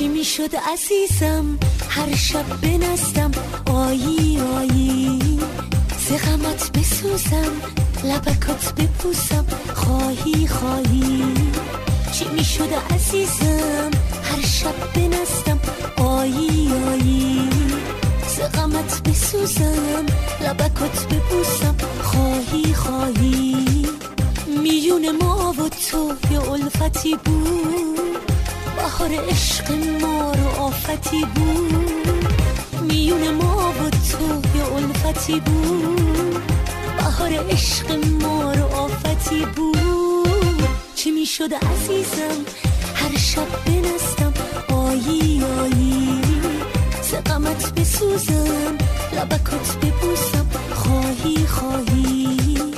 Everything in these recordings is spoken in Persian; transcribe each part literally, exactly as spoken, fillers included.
چی میشد عزیزم هر شب بنستم آیی آیی سقمت بسوزم لبکات بپوسم خواهی خواهی چی میشد عزیزم هر شب بنستم آیی آیی سقمت بسوزم لبکات بپوسم خواهی خواهی میون ما و تو یه الفتی بود بهار عشق ما رو آفتی بود میون ما و تو یه الفتی بود بهار عشق ما رو آفتی بود چی میشد عزیزم هر شب بنستم آیی آیی سقمت بسوزم لبکات ببوسم خواهی خواهی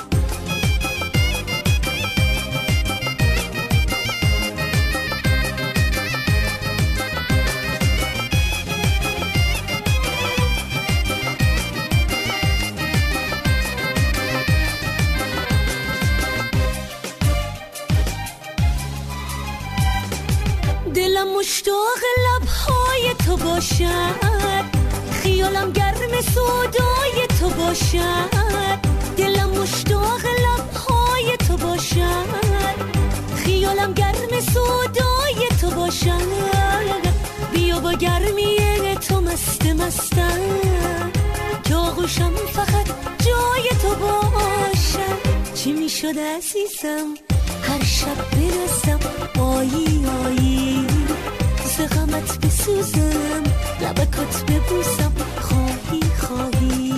دلم مشتاق لبهای تو باشد خیالم گرم سودای تو باشد دلم مشتاق لبهای تو باشد خیالم گرم سودای تو باشد بیا با گرمی تو مست مستم که آغوشم فقط جای تو باشد چی میشد عزیزم هر شب برسم آیی آیی سقمت بسوزم لبکات ببوسم خواهی خواهی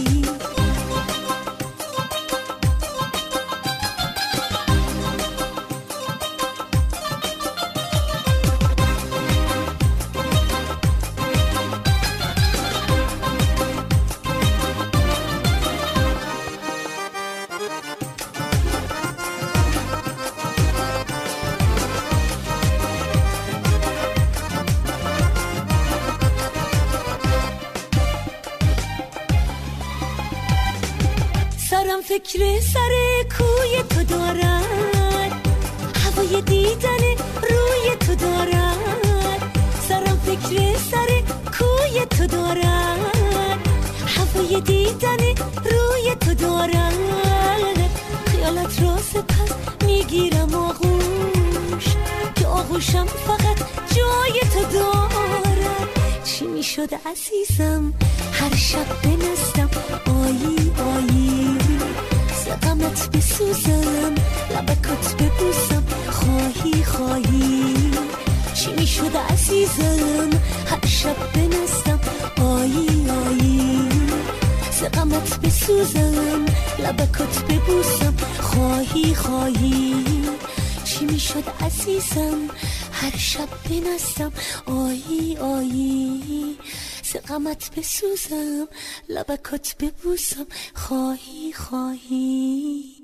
سرم فکر سر کوی تو دارد هوای دیدن روی تو دارد سرم فکر سر کوی تو دارد هوای دیدن روی تو دارد خیالت را سپس میگیرم آغوش که آغوشم فقط جای تو دارد چی میشد عزیزم هر شب بنستم آیی آیی سقمت بسوزم لبکات ببوسم خواهی خواهی چی میشد عزیزم هر شب بنستم آیی آیی سقمت بسوزم لبکات ببوسم خواهی خواهی چی میشد عزیزم هر شب بنستم آیی آیی سقمت بسوزم لبکات ببوسم خواهی خواهی